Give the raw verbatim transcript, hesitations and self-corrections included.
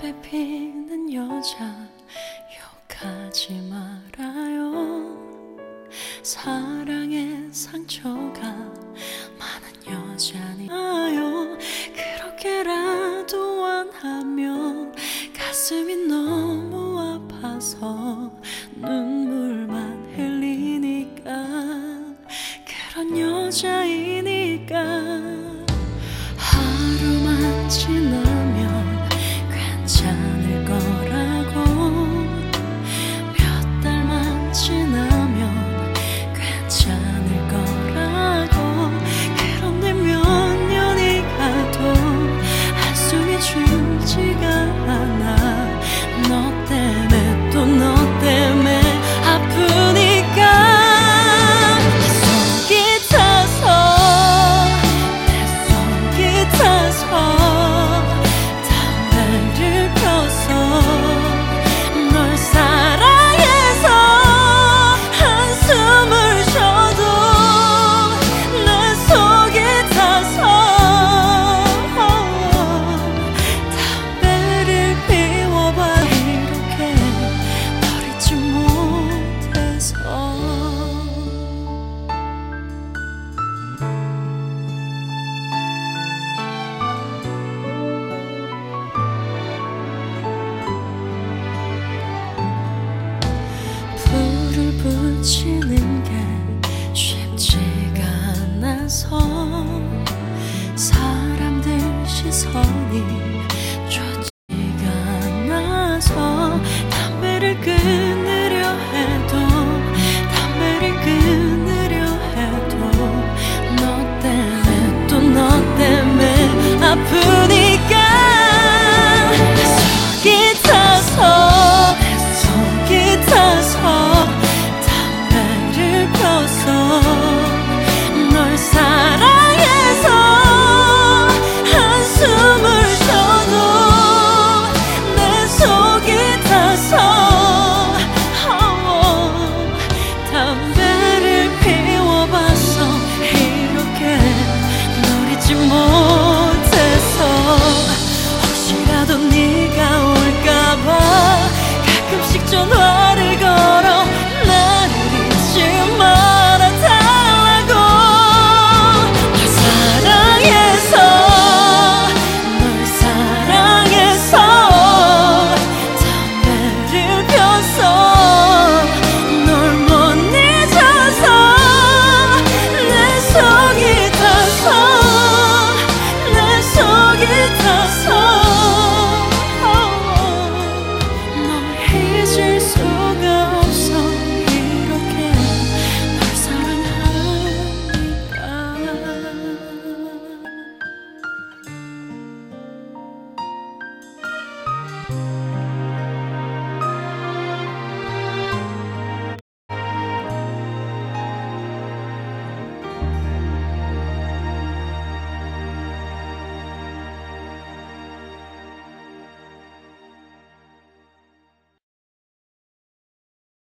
담배 피는 여자 욕하지 말아요. 사랑의 상처가 많은 여자니까요. 그렇게라도 원하면 가슴이 너무 아파서 눈물만 흘리니까 그런 여자이니까 하루만 지나면 괜찮을 거라고 몇 달만 지나면 괜찮을 거라고 그런데 몇 년이 가도 한숨이 줄지가 않아 너 때문에 또 너 때문에 아프니까 붙이는 게 쉽지가 않아서 사람들 시선이